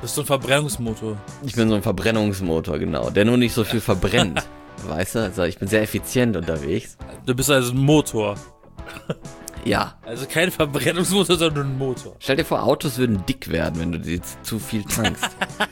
bist so ein Verbrennungsmotor. Ich bin so ein Verbrennungsmotor, genau, der nur nicht so viel verbrennt. Weißt du? Also ich bin sehr effizient unterwegs. Du bist also ein Motor. Ja. Also kein Verbrennungsmotor, sondern ein Motor. Stell dir vor, Autos würden dick werden, wenn du die zu viel tankst.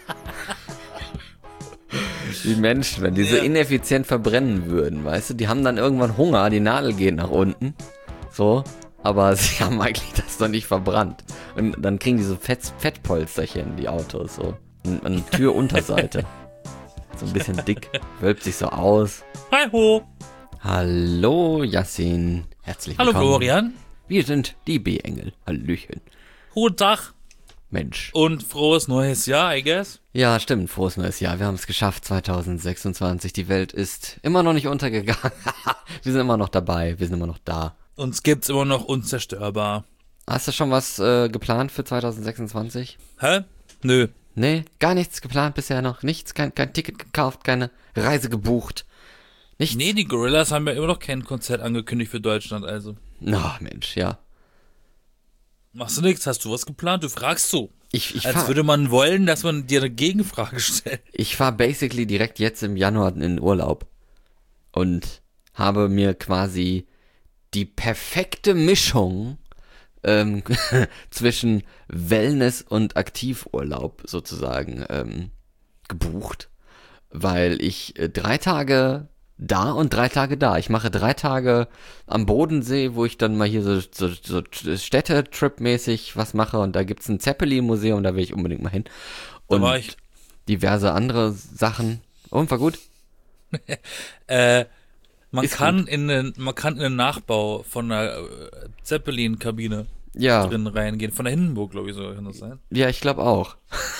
Die Menschen, wenn die so ineffizient verbrennen würden, weißt du, die haben dann irgendwann Hunger, die Nadel geht nach unten. So. Aber sie haben eigentlich das noch nicht verbrannt. Und dann kriegen die so Fettpolsterchen, die Autos, so. An Türunterseite. So ein bisschen dick, wölbt sich so aus. Hi ho. Hallo Yassin, herzlich willkommen. Hallo Florian. Wir sind die B-Engel. Hallöchen. Guten Tag. Mensch. Und frohes neues Jahr, I guess. Ja, stimmt, frohes neues Jahr. Wir haben es geschafft, 2026. Die Welt ist immer noch nicht untergegangen. Wir sind immer noch dabei, wir sind immer noch da. Uns gibt's immer noch unzerstörbar. Hast du schon was geplant für 2026? Hä? Nö. Nee, gar nichts geplant bisher noch. Nichts, kein Ticket gekauft, keine Reise gebucht. Nichts. Nee, die Gorillas haben ja immer noch kein Konzert angekündigt für Deutschland, also. Na, Mensch, ja. Machst du nichts? Hast du was geplant? Du fragst so. Als würde man wollen, dass man dir eine Gegenfrage stellt. Ich fahre basically direkt jetzt im Januar in den Urlaub. Und habe mir quasi die perfekte Mischung zwischen Wellness und Aktivurlaub sozusagen gebucht, weil ich 3 Tage da und 3 Tage da. Ich mache 3 Tage am Bodensee, wo ich dann mal hier so Städtetrip-mäßig was mache, und da gibt's ein Zeppelin-Museum, da will ich unbedingt mal hin. Und da war ich. Diverse andere Sachen. Und war gut? Man kann in den Nachbau von einer Zeppelin-Kabine drin reingehen. Von der Hindenburg, glaube ich, so kann das sein. Ja, ich glaube auch.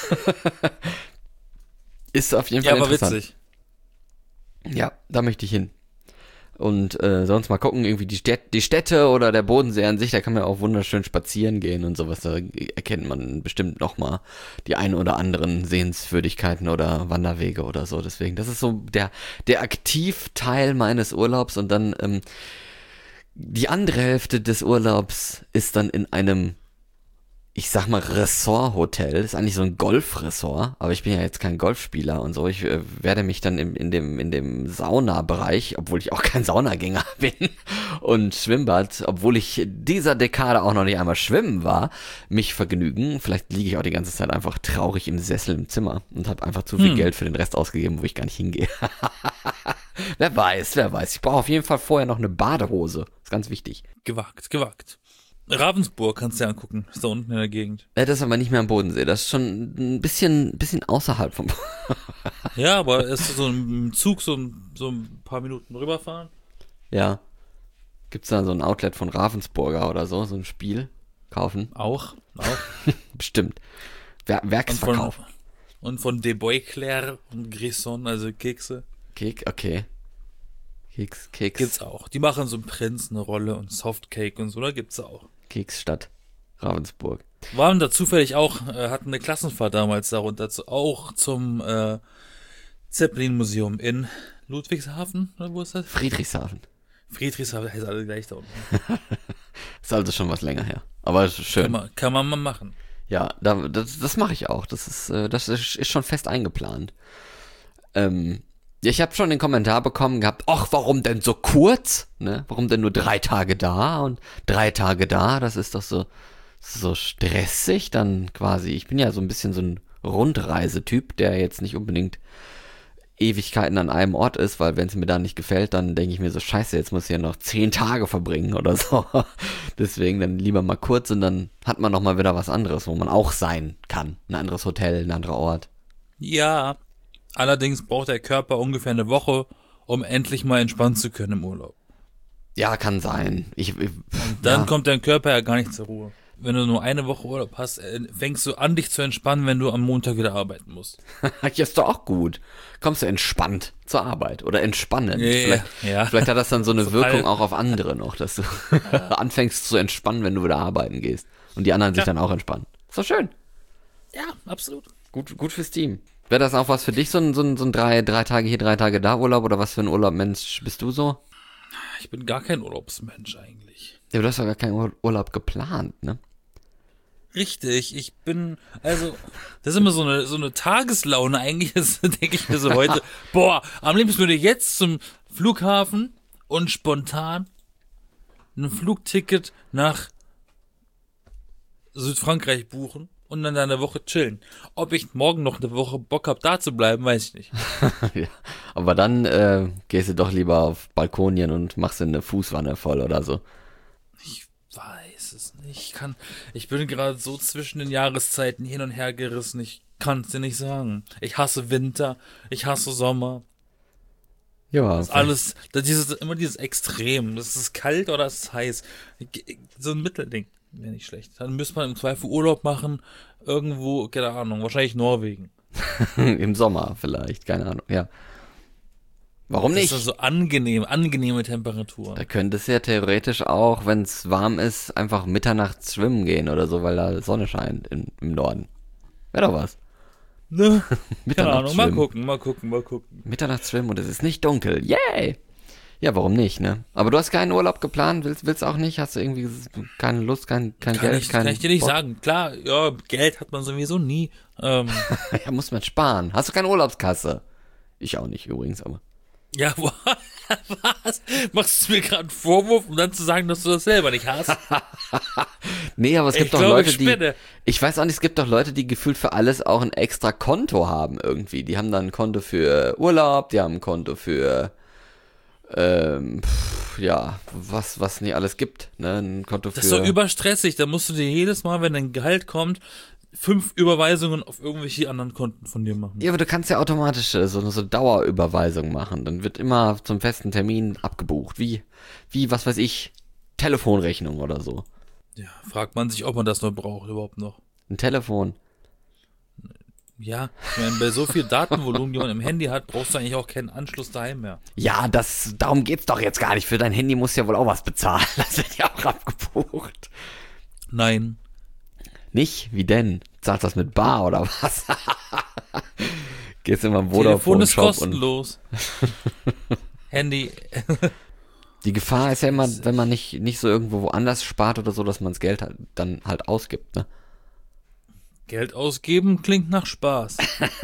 Ist auf jeden Fall interessant. Ja, aber witzig. Ja, da möchte ich hin. Und sonst mal gucken, irgendwie die Städte oder der Bodensee an sich, da kann man auch wunderschön spazieren gehen und sowas. Da erkennt man bestimmt nochmal die ein oder anderen Sehenswürdigkeiten oder Wanderwege oder so. Deswegen, das ist so der Aktivteil meines Urlaubs. Und dann die andere Hälfte des Urlaubs ist dann in einem, ich sag mal, Resort-Hotel. Ist eigentlich so ein Golfresort, aber ich bin ja jetzt kein Golfspieler und so. Ich werde mich dann in dem Saunabereich, obwohl ich auch kein Saunagänger bin, und Schwimmbad, obwohl ich dieser Dekade auch noch nicht einmal schwimmen war, mich vergnügen. Vielleicht liege ich auch die ganze Zeit einfach traurig im Sessel im Zimmer und habe einfach zu viel Geld für den Rest ausgegeben, wo ich gar nicht hingehe. Wer weiß. Ich brauche auf jeden Fall vorher noch eine Badehose. Ist ganz wichtig. Gewagt. Ravensburg kannst du dir angucken, ist da unten in der Gegend. Ja, das ist aber nicht mehr am Bodensee, das ist schon ein bisschen außerhalb vom Ja, aber ist so ein Zug so ein paar Minuten rüberfahren? Ja. Gibt's da so ein Outlet von Ravensburger oder so ein Spiel? Kaufen? Auch. Bestimmt. Werksverkauf. Und von De Boyclair und Grisson, also Kekse. Okay. Keks. Gibt's auch. Die machen so einen Prinz, eine Rolle und Softcake und so, da gibt's auch. Keksstadt Ravensburg. Waren da zufällig auch, hatten eine Klassenfahrt damals darunter, auch zum Zeppelin-Museum in Ludwigshafen, oder wo ist das? Friedrichshafen heißt alle gleich da unten. Ist also schon was länger her. Aber schön. Kann man mal machen. Ja, das mache ich auch. Das ist schon fest eingeplant. Ich habe schon den Kommentar bekommen gehabt, ach, warum denn so kurz? Ne? Warum denn nur 3 Tage da und 3 Tage da? Das ist doch so stressig dann quasi. Ich bin ja so ein bisschen so ein Rundreisetyp, der jetzt nicht unbedingt Ewigkeiten an einem Ort ist, weil wenn es mir da nicht gefällt, dann denke ich mir so, scheiße, jetzt muss ich ja noch 10 Tage verbringen oder so. Deswegen dann lieber mal kurz, und dann hat man noch mal wieder was anderes, wo man auch sein kann. Ein anderes Hotel, ein anderer Ort. Ja, allerdings braucht der Körper ungefähr eine Woche, um endlich mal entspannen zu können im Urlaub. Ja, kann sein. Und dann kommt dein Körper ja gar nicht zur Ruhe. Wenn du nur eine Woche Urlaub hast, fängst du an, dich zu entspannen, wenn du am Montag wieder arbeiten musst. Ja, ist doch auch gut. Kommst du entspannt zur Arbeit oder entspannend. Ja. Vielleicht hat das dann so eine Wirkung auch auf andere noch, dass du anfängst zu entspannen, wenn du wieder arbeiten gehst. Und die anderen sich dann auch entspannen. Ist doch schön. Ja, absolut. Gut fürs Team. Wäre das auch was für dich, so ein 3 Tage hier, 3 Tage da Urlaub? Oder was für ein Urlaubmensch bist du so? Ich bin gar kein Urlaubsmensch eigentlich. Ja, du hast doch gar keinen Urlaub geplant, ne? Richtig, das ist immer so eine Tageslaune eigentlich, denke ich mir so heute, boah, am liebsten würde ich jetzt zum Flughafen und spontan ein Flugticket nach Südfrankreich buchen und dann da eine Woche chillen. Ob ich morgen noch eine Woche Bock habe, da zu bleiben, weiß ich nicht. Ja, aber dann gehst du doch lieber auf Balkonien und machst dir eine Fußwanne voll oder so. Ich weiß es nicht. Ich bin gerade so zwischen den Jahreszeiten hin und her gerissen. Ich kann es dir nicht sagen. Ich hasse Winter, ich hasse Sommer. Ja. Das alles, immer dieses Extrem. Das ist kalt oder es ist heiß. So ein Mittelding wäre nicht schlecht. Dann müsste man im Zweifel Urlaub machen, irgendwo, keine Ahnung, wahrscheinlich Norwegen. Im Sommer vielleicht, keine Ahnung, ja. Warum nicht? Das ist so angenehme Temperaturen. Da könntest du ja theoretisch auch, wenn es warm ist, einfach mitternachts schwimmen gehen oder so, weil da Sonne scheint im Norden. Wäre doch was. Ne? Keine Ahnung, mal gucken. Mitternachts schwimmen und es ist nicht dunkel. Yay! Ja, warum nicht, ne? Aber du hast keinen Urlaub geplant, willst auch nicht? Hast du irgendwie keine Lust, kein Geld? Kann ich dir nicht sagen. Klar, ja, Geld hat man sowieso nie. Ja, muss man sparen. Hast du keine Urlaubskasse? Ich auch nicht übrigens, aber. Ja, was? Machst du mir gerade einen Vorwurf, um dann zu sagen, dass du das selber nicht hast? Nee, aber es gibt doch Leute, ich weiß auch nicht, es gibt doch Leute, die gefühlt für alles auch ein extra Konto haben irgendwie. Die haben dann ein Konto für Urlaub, die haben ein Konto für, ja, was nicht alles gibt, ne, ein Konto für. Das ist doch überstressig, da musst du dir jedes Mal, wenn dein Gehalt kommt, 5 Überweisungen auf irgendwelche anderen Konten von dir machen. Ja, aber du kannst ja automatisch so Dauerüberweisung machen. Dann wird immer zum festen Termin abgebucht. Wie, was weiß ich, Telefonrechnung oder so. Ja, fragt man sich, ob man das noch braucht, überhaupt noch. Ein Telefon. Ja, ich meine, bei so viel Datenvolumen, die man im Handy hat, brauchst du eigentlich auch keinen Anschluss daheim mehr. Ja, darum geht's doch jetzt gar nicht. Für dein Handy musst du ja wohl auch was bezahlen. Das wird ja auch abgebucht. Nein. Nicht? Wie denn? Zahlst du das mit Bar oder was? Gehst immer im Telefon ist Vodafone-Shop kostenlos. Handy. Die Gefahr ist ja immer, wenn man nicht so irgendwo woanders spart oder so, dass man das Geld halt, dann halt ausgibt, ne? Geld ausgeben klingt nach Spaß.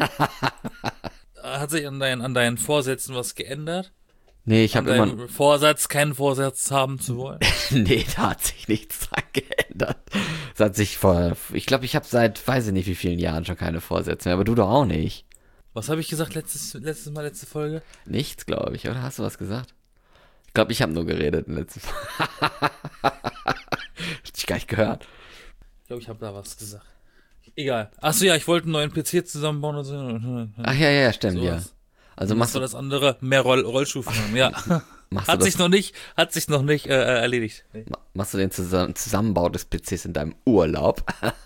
Hat sich an deinen Vorsätzen was geändert? Nee, ich habe immer Vorsatz, keinen Vorsatz haben zu wollen. Nee, da hat sich nichts dran geändert. Das hat sich ich glaube, ich habe seit, weiß ich nicht wie vielen Jahren schon keine Vorsätze mehr, aber du doch auch nicht. Was habe ich gesagt letzte Folge? Nichts, glaube ich, oder? Hast du was gesagt? Ich glaube, ich habe nur geredet in letzter Folge. Hab ich gar nicht gehört. Ich glaube, ich habe da was gesagt. Egal. Achso, ja, ich wollte einen neuen PC zusammenbauen und so. Ach ja, stimmt, so ja. Also machst du das andere, mehr Rollstufen, ja. Hat sich noch nicht erledigt. Nee. Machst du den Zusammenbau des PCs in deinem Urlaub?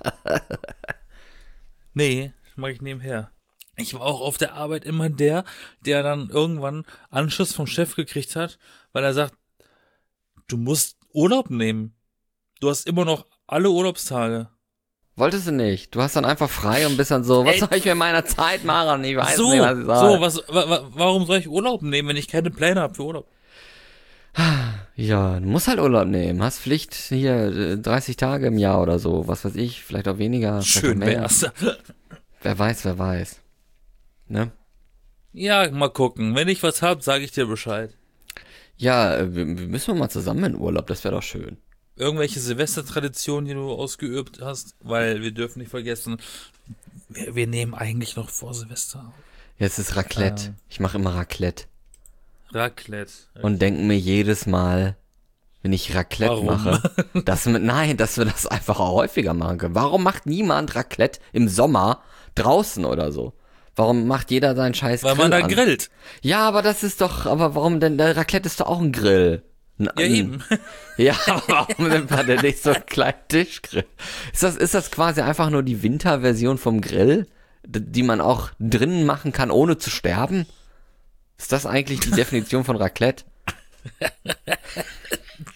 Nee, mache ich nebenher. Ich war auch auf der Arbeit immer der dann irgendwann Anschluss vom Chef gekriegt hat, weil er sagt, du musst Urlaub nehmen. Du hast immer noch alle Urlaubstage. Wolltest du nicht? Du hast dann einfach frei und bist dann so, was soll ich mit meiner Zeit machen? Ich weiß nicht, was ich soll. Warum soll ich Urlaub nehmen, wenn ich keine Pläne habe für Urlaub? Ja, du musst halt Urlaub nehmen. Hast Pflicht hier 30 Tage im Jahr oder so. Was weiß ich, vielleicht auch weniger. Schön wär's. Wer weiß. Ne? Ja, mal gucken. Wenn ich was hab, sage ich dir Bescheid. Ja, wir müssen mal zusammen in Urlaub, das wäre doch schön. Irgendwelche Silvestertraditionen, die du ausgeübt hast, weil wir dürfen nicht vergessen, wir nehmen eigentlich noch vor Silvester. Ja, es ist Raclette. Ich mache immer Raclette. Raclette. Und denke mir jedes Mal, wenn ich Raclette mache, dass wir das einfach auch häufiger machen können. Warum macht niemand Raclette im Sommer draußen oder so? Warum macht jeder seinen scheiß Grill Weil man da grillt. Ja, aber warum denn, der Raclette ist doch auch ein Grill. Ja, eben. Ja, aber warum nimmt man denn nicht so einen kleinen Tischgrill? Ist das quasi einfach nur die Winterversion vom Grill, die man auch drinnen machen kann, ohne zu sterben? Ist das eigentlich die Definition von Raclette?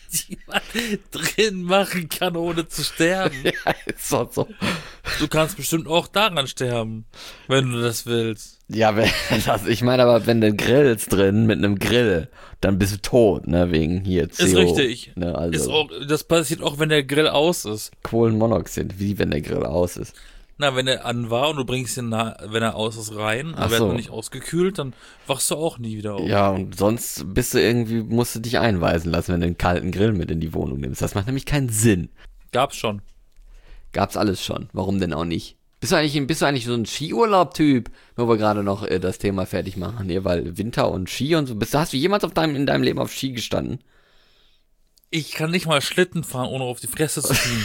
die man drin machen kann, ohne zu sterben. Ja, ist doch so. Du kannst bestimmt auch daran sterben, wenn du das willst. Ja, ich meine aber, wenn du grillst drin mit einem Grill, dann bist du tot, ne, wegen hier CO. Ist richtig. Ne, also Das passiert auch, wenn der Grill aus ist. Kohlenmonoxid, wie wenn der Grill aus ist. Na, wenn er an war und du bringst ihn, wenn er aus ist, rein, aber er so. hat noch nicht ausgekühlt, dann wachst du auch nie wieder auf. Ja, und sonst musst du dich einweisen lassen, wenn du einen kalten Grill mit in die Wohnung nimmst. Das macht nämlich keinen Sinn. Gab's schon. Gab's alles schon. Warum denn auch nicht? Bist du eigentlich so ein Skiurlaub-Typ? Nur wir gerade noch das Thema fertig machen hier, weil Winter und Ski und so. Hast du jemals in deinem Leben auf Ski gestanden? Ich kann nicht mal Schlitten fahren, ohne auf die Fresse zu fliegen.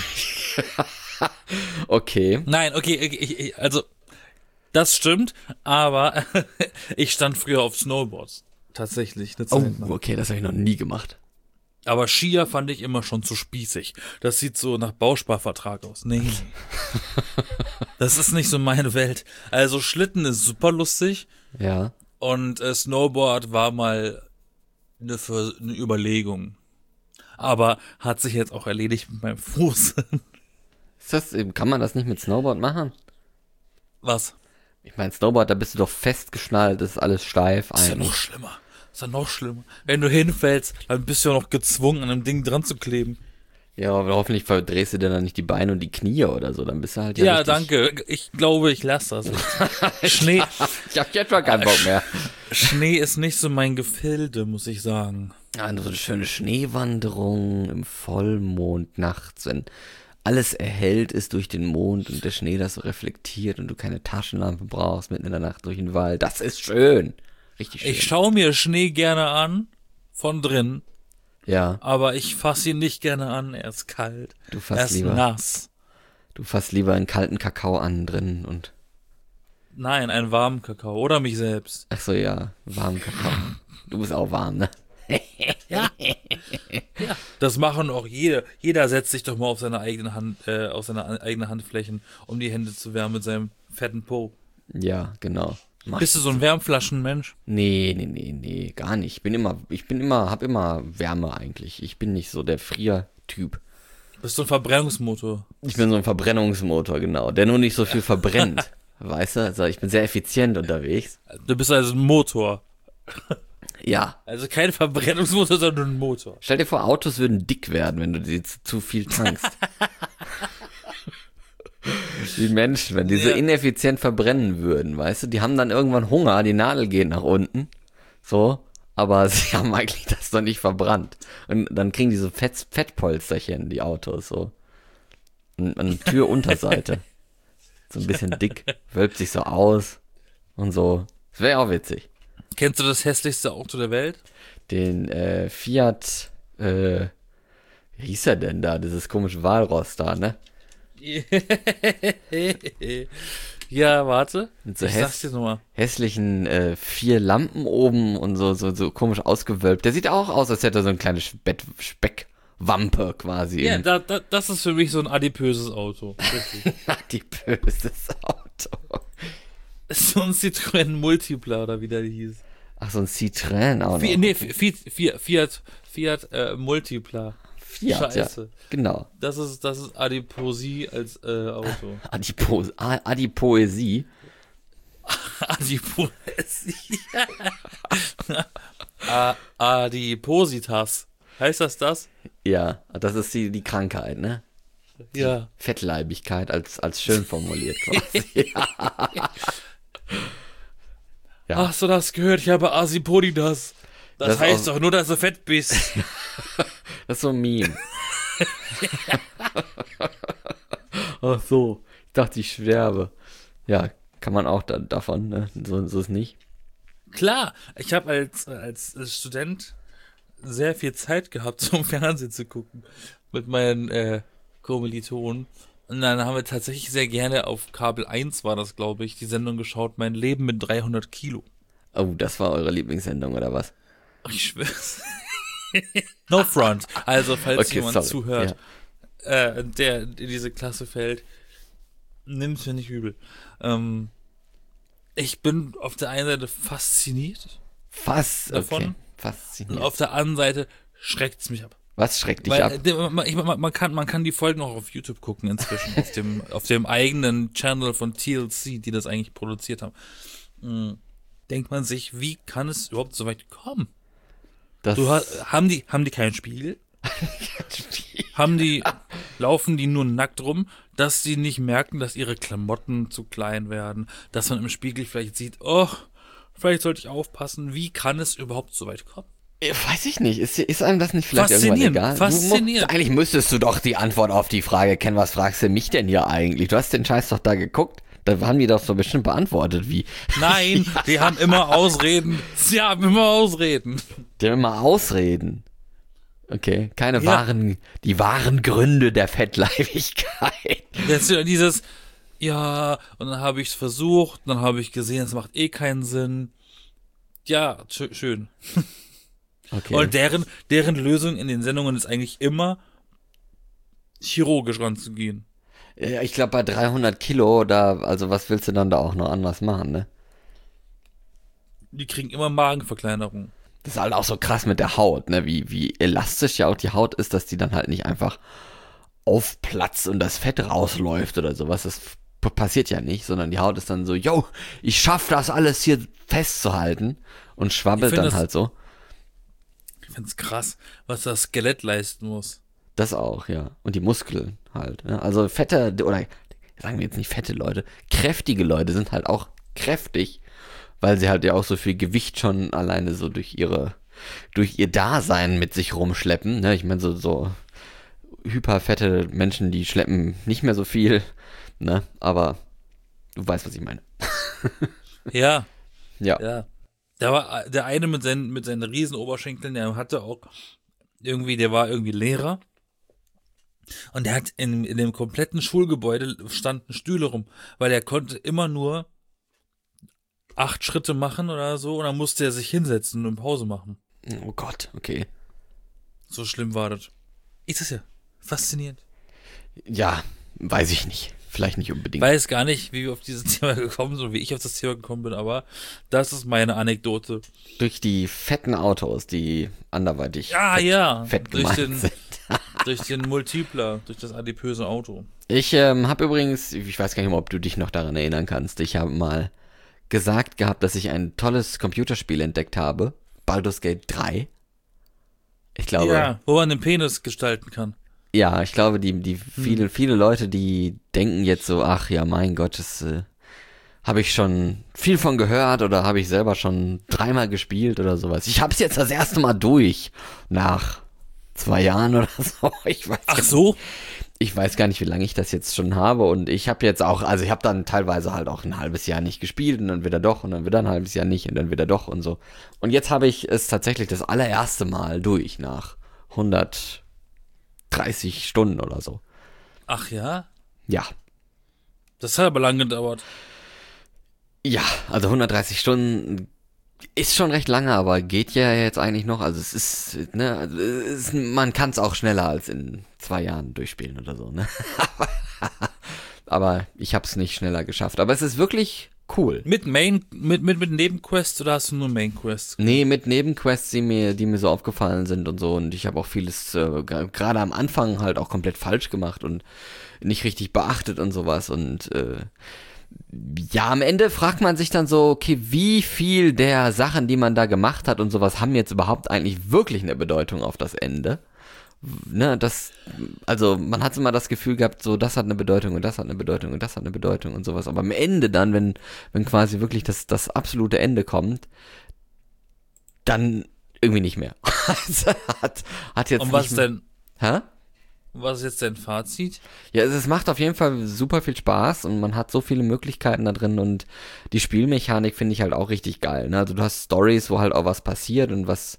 Okay. Nein, okay, also, das stimmt, aber ich stand früher auf Snowboards. Tatsächlich, eine Zeit lang. Okay, das habe ich noch nie gemacht. Aber Skier fand ich immer schon zu spießig. Das sieht so nach Bausparvertrag aus. Nee. Das ist nicht so meine Welt. Also Schlitten ist super lustig. Ja. Und Snowboard war mal eine Überlegung. Aber hat sich jetzt auch erledigt mit meinem Fuß. Kann man das nicht mit Snowboard machen? Was? Ich meine, Snowboard, da bist du doch festgeschnallt, das ist alles steif. Das ist ja noch schlimmer. Das ist ja noch schlimmer. Wenn du hinfällst, dann bist du ja noch gezwungen, an einem Ding dran zu kleben. Ja, aber hoffentlich verdrehst du dir dann nicht die Beine und die Knie oder so, dann bist du halt Ja, richtig... danke. Ich glaube, ich lasse das. Schnee. Ich hab jetzt schon keinen Bock mehr. Schnee ist nicht so mein Gefilde, muss ich sagen. Ja, so eine schöne Schneewanderung im Vollmond nachts, wenn alles erhellt ist durch den Mond und der Schnee das so reflektiert und du keine Taschenlampe brauchst mitten in der Nacht durch den Wald. Das ist schön. Richtig schön. Ich schaue mir Schnee gerne an, von drin, Ja, aber ich fasse ihn nicht gerne an, er ist kalt. du Er fasst ist lieber, nass. einen kalten Kakao an drin und, Nein, einen warmen Kakao oder mich selbst. ach so, ja, warmen Kakao. Du bist auch warm, ne? Ja. Das machen auch jeder. Jeder setzt sich doch mal auf seine eigene Handflächen, um die Hände zu wärmen mit seinem fetten Po. Ja, genau. Bist du so ein Wärmflaschenmensch? Nee, gar nicht. Hab immer Wärme eigentlich. Ich bin nicht so der Friertyp. Bist du ein Verbrennungsmotor? Ich bin so ein Verbrennungsmotor, genau, der nur nicht so viel verbrennt. Weißt du? Also ich bin sehr effizient unterwegs. Du bist also ein Motor. Ja. Also kein Verbrennungsmotor, sondern ein Motor. Stell dir vor, Autos würden dick werden, wenn du die zu viel tankst. Die Menschen, wenn die so ineffizient verbrennen würden, weißt du, die haben dann irgendwann Hunger, die Nadel geht nach unten, so, aber sie haben eigentlich das noch nicht verbrannt. Und dann kriegen die so Fettpolsterchen, die Autos, so. Und eine Türunterseite. So ein bisschen dick, wölbt sich so aus und so. Das wäre auch witzig. Kennst du das hässlichste Auto der Welt? Den Fiat, wie hieß er denn da, dieses komische Walross da, ne? Ja, warte. Mit so ich sag's dir nochmal. hässlichen 4 Lampen oben und so komisch ausgewölbt. Der sieht auch aus, als hätte er so ein kleines Speckwampe quasi. Ja, das ist für mich so ein adipöses Auto. Richtig. Adipöses Auto. So ein Citroën Multipla oder wie der hieß. Ach, so ein Citroën auch noch. Fiat Multipla. Fiat, Scheiße. ja. Genau. Das ist Adiposie als Auto. Adipoesie. Adipoesie. Adipositas. Heißt das? Ja, das ist die Krankheit, ne? Ja. Fettleibigkeit als schön formuliert quasi. Ja. Hast du das gehört? Ich habe Asipodidas. Das heißt doch nur, dass du fett bist. Das ist so ein Meme. Ach so, ich dachte, ich sterbe. Ja, kann man auch davon, ne? So ist nicht. Klar, ich habe als Student sehr viel Zeit gehabt, um Fernsehen zu gucken. Mit meinen Kommilitonen. Und dann haben wir tatsächlich sehr gerne auf Kabel 1 war das, glaube ich, die Sendung geschaut, Mein Leben mit 300 Kilo. Oh, das war eure Lieblingssendung, oder was? Ach, ich schwör's. No front. Also, falls jemand zuhört, der in diese Klasse fällt, nimm's mir nicht übel. Ich bin auf der einen Seite fasziniert Was? davon. Okay. Fasziniert. Und auf der anderen Seite schreckt's mich ab. Was schreckt dich Weil ab? man kann die Folgen auch auf YouTube gucken inzwischen, auf dem eigenen Channel von TLC, die das eigentlich produziert haben. Denkt man sich, wie kann es überhaupt so weit kommen? Das Haben die keinen Spiegel? Laufen die nur nackt rum, dass sie nicht merken, dass ihre Klamotten zu klein werden, dass man im Spiegel vielleicht sieht, oh, vielleicht sollte ich aufpassen, wie kann es überhaupt so weit kommen? Weiß ich nicht. Ist einem das nicht vielleicht irgendwann egal? Faszinierend. Eigentlich müsstest du doch die Antwort auf die Frage kennen, was fragst du mich denn hier eigentlich? Du hast den Scheiß doch da geguckt. Da haben die doch so bestimmt beantwortet, wie. Nein, die haben immer Ausreden. Sie haben immer Ausreden. Die haben immer Ausreden. Okay, die wahren Gründe der Fettleibigkeit. Jetzt wieder dieses, ja, und dann habe ich es versucht, dann habe ich gesehen, es macht eh keinen Sinn. Ja, schön. Okay. Und deren Lösung in den Sendungen ist eigentlich immer, chirurgisch ranzugehen. Ja, ich glaube, bei 300 Kilo, also was willst du dann da auch noch anders machen, ne? Die kriegen immer Magenverkleinerung. Das ist halt auch so krass mit der Haut, ne? Wie elastisch ja auch die Haut ist, dass die dann halt nicht einfach aufplatzt und das Fett rausläuft oder sowas. Das passiert ja nicht, sondern die Haut ist dann so, yo, ich schaff das alles hier festzuhalten und schwabbelt dann halt so. Ich find's krass, was das Skelett leisten muss. Das auch, ja. Und die Muskeln halt. Ne? Also fette, oder sagen wir jetzt nicht fette Leute, kräftige Leute sind halt auch kräftig, weil sie halt ja auch so viel Gewicht schon alleine so durch ihr Dasein mit sich rumschleppen. Ne? Ich meine, so hyperfette Menschen, die schleppen nicht mehr so viel, ne? Aber du weißt, was ich meine. Ja. Ja. Ja. Da war der eine mit seinen riesen Oberschenkeln, der war irgendwie Lehrer. Und der hat in dem kompletten Schulgebäude standen Stühle rum, weil er konnte immer nur 8 Schritte machen oder so und dann musste er sich hinsetzen und Pause machen. Oh Gott, okay. So schlimm war das. Ist das ja faszinierend. Ja, weiß ich nicht. Vielleicht nicht unbedingt. Ich weiß gar nicht, wie wir auf dieses Thema gekommen sind und wie ich auf das Thema gekommen bin, aber das ist meine Anekdote. Durch die fetten Autos, die anderweitig fett gemeint sind. Durch den Multipler, durch das adipöse Auto. Ich habe übrigens, ich weiß gar nicht mehr, ob du dich noch daran erinnern kannst, ich habe mal gesagt gehabt, dass ich ein tolles Computerspiel entdeckt habe. Baldur's Gate 3. Ich glaube. Ja, wo man den Penis gestalten kann. Ja, ich glaube, die viele Leute, die denken jetzt so, ach ja, mein Gott, das habe ich schon viel von gehört oder habe ich selber schon 3-mal gespielt oder sowas. Ich habe es jetzt das erste Mal durch, nach 2 Jahren oder so. Ich weiß gar nicht, wie lange ich das jetzt schon habe und ich habe jetzt auch, also ich habe dann teilweise halt auch ein halbes Jahr nicht gespielt und dann wieder doch und dann wieder ein halbes Jahr nicht und dann wieder doch und so. Und jetzt habe ich es tatsächlich das allererste Mal durch, nach 130 Stunden oder so. Ach ja? Ja. Das hat aber lange gedauert. Ja, also 130 Stunden ist schon recht lange, aber geht ja jetzt eigentlich noch. Also es ist, ne, man kann es auch schneller als in 2 Jahren durchspielen oder so, ne? Aber ich habe es nicht schneller geschafft. Aber es ist wirklich cool. Mit Nebenquests oder hast du nur Mainquests? Nee, mit Nebenquests, die mir so aufgefallen sind und so. Und ich habe auch vieles gerade am Anfang halt auch komplett falsch gemacht und nicht richtig beachtet und sowas. Und ja, am Ende fragt man sich dann so, okay, wie viel der Sachen, die man da gemacht hat und sowas, haben jetzt überhaupt eigentlich wirklich eine Bedeutung auf das Ende? Ne, also man hat immer das Gefühl gehabt, so das hat eine Bedeutung und das hat eine Bedeutung und das hat eine Bedeutung und sowas. Aber am Ende dann, wenn quasi wirklich das absolute Ende kommt, dann irgendwie nicht mehr. hat jetzt und was nicht mehr, denn? Hä? Was ist jetzt dein Fazit? Ja, es macht auf jeden Fall super viel Spaß und man hat so viele Möglichkeiten da drin und die Spielmechanik finde ich halt auch richtig geil. Ne? Also du hast Stories, wo halt auch was passiert und was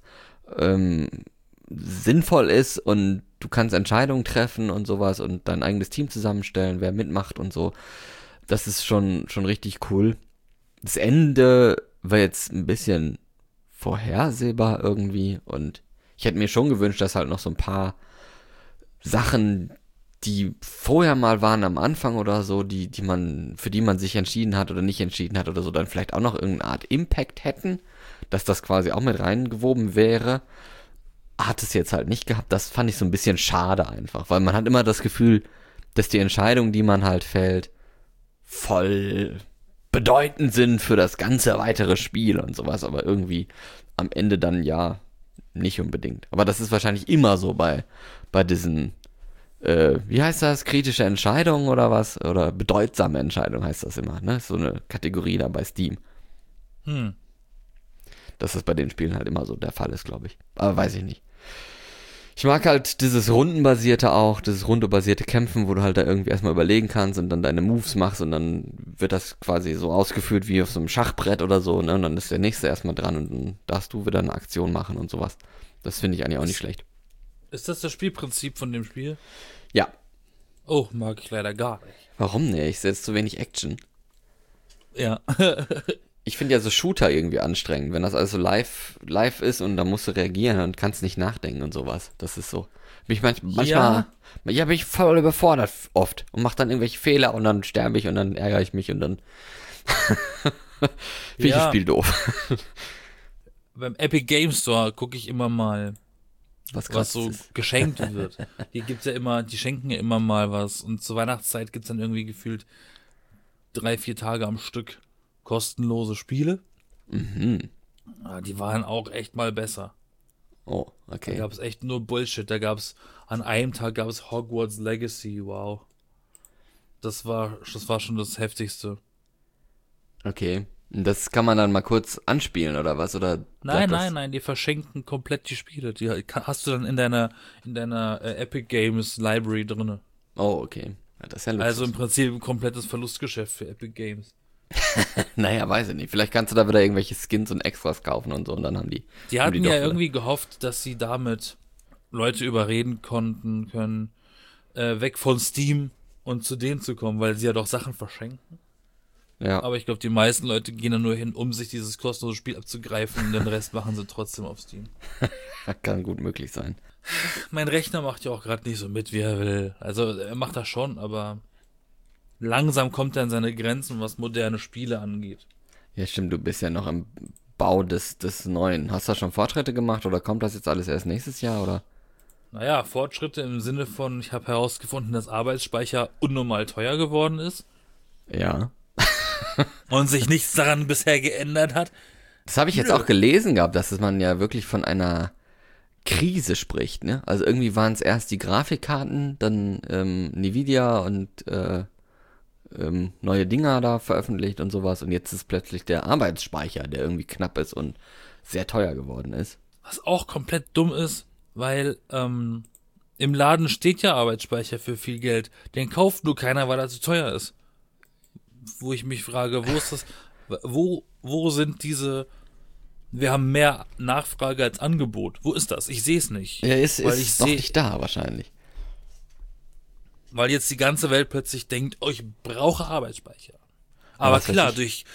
sinnvoll ist und du kannst Entscheidungen treffen und sowas und dein eigenes Team zusammenstellen, wer mitmacht und so. Das ist schon richtig cool. Das Ende war jetzt ein bisschen vorhersehbar irgendwie und ich hätte mir schon gewünscht, dass halt noch so ein paar Sachen, die vorher mal waren am Anfang oder so, für die man sich entschieden hat oder nicht entschieden hat oder so, dann vielleicht auch noch irgendeine Art Impact hätten, dass das quasi auch mit reingewoben wäre. hat es jetzt halt nicht gehabt. Das fand ich so ein bisschen schade einfach, weil man hat immer das Gefühl, dass die Entscheidungen, die man halt fällt, voll bedeutend sind für das ganze weitere Spiel und sowas, aber irgendwie am Ende dann ja nicht unbedingt. Aber das ist wahrscheinlich immer so bei diesen, wie heißt das, kritische Entscheidungen oder was? Oder bedeutsame Entscheidungen heißt das immer, ne? So eine Kategorie da bei Steam. Dass das bei den Spielen halt immer so der Fall ist, glaube ich. Aber weiß ich nicht. Ich mag halt dieses rundenbasierte auch, dieses rundenbasierte Kämpfen, wo du halt da irgendwie erstmal überlegen kannst und dann deine Moves machst und dann wird das quasi so ausgeführt wie auf so einem Schachbrett oder so, ne? Und dann ist der nächste erstmal dran und dann darfst du wieder eine Aktion machen und sowas. Das finde ich eigentlich auch nicht schlecht. Ist das Spielprinzip von dem Spiel? Ja. Oh, mag ich leider gar nicht. Warum nicht? Ich setze zu wenig Action. Ja. Ich finde ja so Shooter irgendwie anstrengend, wenn das alles so live ist und da musst du reagieren und kannst nicht nachdenken und sowas. Das ist so. Bin ich manchmal, bin ich voll überfordert oft und mach dann irgendwelche Fehler und dann sterbe ich und dann ärgere ich mich und dann finde ich das Spiel doof. Beim Epic Game Store gucke ich immer mal, was so geschenkt wird. Hier gibt's ja immer, die schenken ja immer mal was und zur Weihnachtszeit gibt's dann irgendwie gefühlt 3-4 Tage am Stück kostenlose Spiele. Ja, die waren auch echt mal besser. Oh, okay. Da gab es echt nur Bullshit. An einem Tag gab es Hogwarts Legacy. Wow. Das war schon das Heftigste. Okay. Das kann man dann mal kurz anspielen oder was? Oder Nein, die verschenken komplett die Spiele. Die hast du dann in deiner Epic Games Library drinne. Oh, okay. Ja, das ist ja lustig. Also im Prinzip ein komplettes Verlustgeschäft für Epic Games. Naja, weiß ich nicht. Vielleicht kannst du da wieder irgendwelche Skins und Extras kaufen und so und dann haben die. Die hatten ja irgendwie gehofft, dass sie damit Leute überreden können, weg von Steam und zu denen zu kommen, weil sie ja doch Sachen verschenken. Ja. Aber ich glaube, die meisten Leute gehen da nur hin, um sich dieses kostenlose Spiel abzugreifen und den Rest machen sie trotzdem auf Steam. Kann gut möglich sein. Mein Rechner macht ja auch gerade nicht so mit, wie er will. Also er macht das schon, aber langsam kommt er an seine Grenzen, was moderne Spiele angeht. Ja, stimmt, du bist ja noch im Bau des Neuen. Hast du da schon Fortschritte gemacht oder kommt das jetzt alles erst nächstes Jahr, oder? Naja, Fortschritte im Sinne von, ich habe herausgefunden, dass Arbeitsspeicher unnormal teuer geworden ist. Ja. Und sich nichts daran bisher geändert hat. Das habe ich jetzt auch gelesen gehabt, dass man ja wirklich von einer Krise spricht, ne? Also irgendwie waren es erst die Grafikkarten, dann Nvidia und neue Dinger da veröffentlicht und sowas und jetzt ist plötzlich der Arbeitsspeicher, der irgendwie knapp ist und sehr teuer geworden ist. Was auch komplett dumm ist, weil im Laden steht ja Arbeitsspeicher für viel Geld. Den kauft nur keiner, weil er zu teuer ist. Wo ich mich frage, wo ist das, wo sind diese, wir haben mehr Nachfrage als Angebot. Wo ist das? Ich sehe es nicht. Ja, ist noch nicht da wahrscheinlich. Weil jetzt die ganze Welt plötzlich denkt, oh, ich brauche Arbeitsspeicher. Aber klar, durch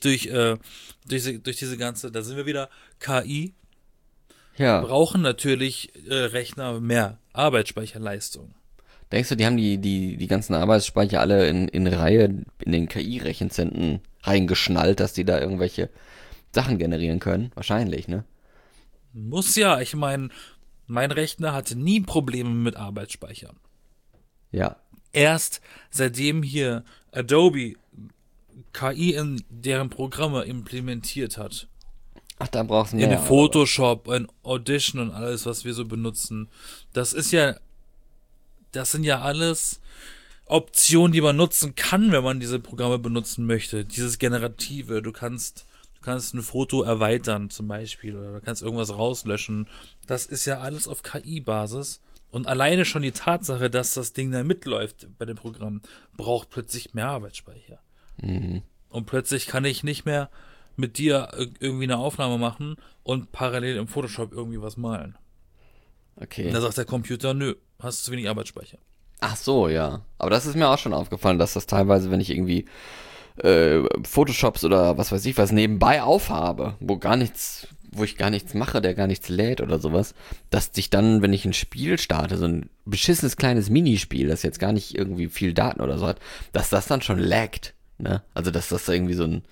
diese ganze, da sind wir wieder, KI, brauchen natürlich Rechner mehr Arbeitsspeicherleistung. Denkst du, die haben die ganzen Arbeitsspeicher alle in Reihe in den KI-Rechenzentren reingeschnallt, dass die da irgendwelche Sachen generieren können? Wahrscheinlich, ne? Muss ja, ich meine, mein Rechner hatte nie Probleme mit Arbeitsspeichern. Ja. Erst seitdem hier Adobe KI in deren Programme implementiert hat. Ach, da brauchst du mehr. In Photoshop, in Audition und alles, was wir so benutzen. Das sind ja alles Optionen, die man nutzen kann, wenn man diese Programme benutzen möchte. Dieses Generative. Du kannst ein Foto erweitern zum Beispiel oder du kannst irgendwas rauslöschen. Das ist ja alles auf KI-Basis. Und alleine schon die Tatsache, dass das Ding da mitläuft bei dem Programm, braucht plötzlich mehr Arbeitsspeicher. Mhm. Und plötzlich kann ich nicht mehr mit dir irgendwie eine Aufnahme machen und parallel im Photoshop irgendwie was malen. Okay. Und da sagt der Computer, nö, hast zu wenig Arbeitsspeicher. Ach so, ja. Aber das ist mir auch schon aufgefallen, dass das teilweise, wenn ich irgendwie Photoshops oder was weiß ich was nebenbei aufhabe, wo ich gar nichts mache, der gar nichts lädt oder sowas, dass sich dann, wenn ich ein Spiel starte, so ein beschissenes kleines Minispiel, das jetzt gar nicht irgendwie viel Daten oder so hat, dass das dann schon laggt, ne? Also, dass das irgendwie so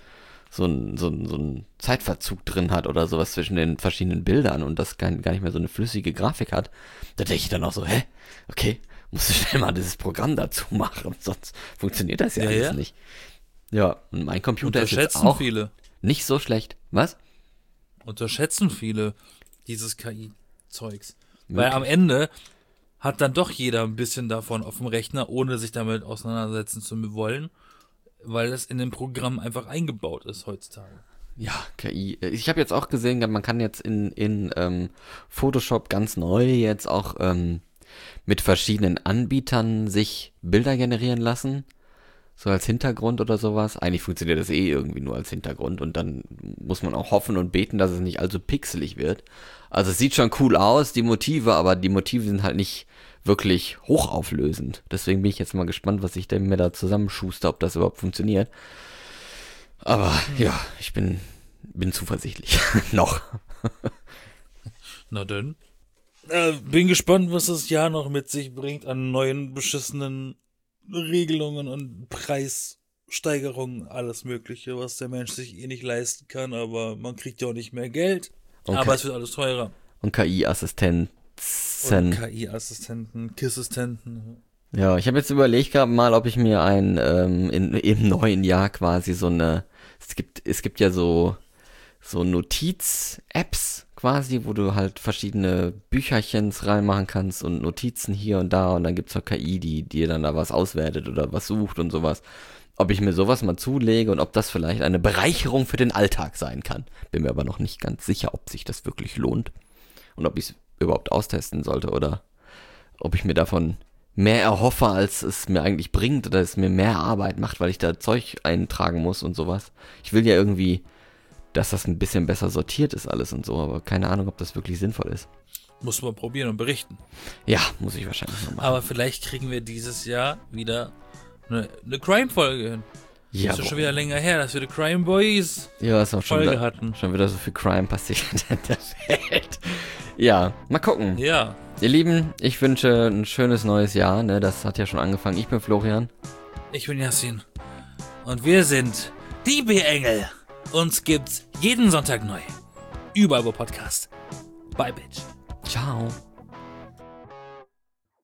ein Zeitverzug drin hat oder sowas zwischen den verschiedenen Bildern und das gar nicht mehr so eine flüssige Grafik hat, da denke ich dann auch so, okay, musst du schnell mal dieses Programm dazu machen, sonst funktioniert das ja alles nicht. Ja, und mein Computer ist jetzt auch viele. Nicht so schlecht. Was? Unterschätzen viele dieses KI-Zeugs. Weil am Ende hat dann doch jeder ein bisschen davon auf dem Rechner, ohne sich damit auseinandersetzen zu wollen, weil es in dem Programm einfach eingebaut ist heutzutage. Ja, KI. Ich habe jetzt auch gesehen, man kann jetzt in Photoshop ganz neu jetzt auch mit verschiedenen Anbietern sich Bilder generieren lassen. So als Hintergrund oder sowas. Eigentlich funktioniert das irgendwie nur als Hintergrund und dann muss man auch hoffen und beten, dass es nicht allzu pixelig wird. Also es sieht schon cool aus, die Motive, aber die Motive sind halt nicht wirklich hochauflösend. Deswegen bin ich jetzt mal gespannt, was ich denn mir da zusammenschuster, ob das überhaupt funktioniert. Aber ja, ich bin zuversichtlich. Noch. Na denn. Bin gespannt, was das Jahr noch mit sich bringt an neuen beschissenen Regelungen und Preissteigerungen, alles Mögliche, was der Mensch sich nicht leisten kann, aber man kriegt ja auch nicht mehr Geld. Aber es wird alles teurer. Und KI-Assistenten. Und KI-Assistenten, Kissistenten. Ja, ich habe jetzt überlegt gehabt mal, ob ich mir im neuen Jahr quasi es gibt ja so Notiz-Apps quasi, wo du halt verschiedene Bücherchens reinmachen kannst und Notizen hier und da und dann gibt's auch KI, die dir dann da was auswertet oder was sucht und sowas. Ob ich mir sowas mal zulege und ob das vielleicht eine Bereicherung für den Alltag sein kann. Bin mir aber noch nicht ganz sicher, ob sich das wirklich lohnt und ob ich es überhaupt austesten sollte oder ob ich mir davon mehr erhoffe, als es mir eigentlich bringt oder es mir mehr Arbeit macht, weil ich da Zeug eintragen muss und sowas. Ich will ja irgendwie, dass das ein bisschen besser sortiert ist alles und so, aber keine Ahnung, ob das wirklich sinnvoll ist. Muss man probieren und berichten. Ja, muss ich wahrscheinlich noch machen. Aber vielleicht kriegen wir dieses Jahr wieder eine Crime-Folge hin. Ja, ist ja schon wieder länger her, dass wir die Crime Boys ist auch Folge hatten. Schon wieder so viel Crime passiert in der Welt. Ja, mal gucken. Ja. Ihr Lieben, ich wünsche ein schönes neues Jahr, ne? Das hat ja schon angefangen. Ich bin Florian. Ich bin Yassin. Und wir sind die B-Engel. Uns gibt's jeden Sonntag neu. Überall wo Podcast. Bye, Bitch. Ciao.